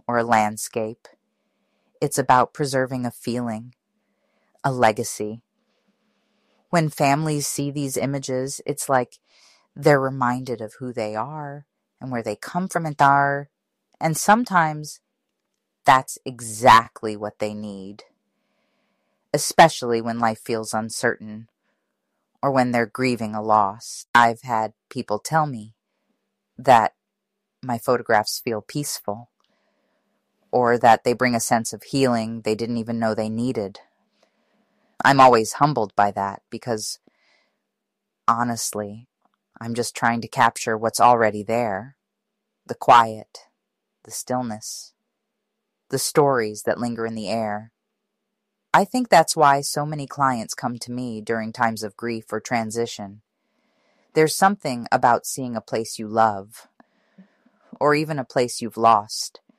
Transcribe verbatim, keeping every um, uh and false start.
or a landscape. It's about preserving a feeling, a legacy. When families see these images, it's like they're reminded of who they are and where they come from and are, and sometimes that's exactly what they need, especially when life feels uncertain or when they're grieving a loss. I've had people tell me that my photographs feel peaceful, or that they bring a sense of healing they didn't even know they needed. I'm always humbled by that because, honestly, I'm just trying to capture what's already there. The quiet, the stillness, the stories that linger in the air. I think that's why so many clients come to me during times of grief or transition. There's something about seeing a place you love, or even a place you've lost,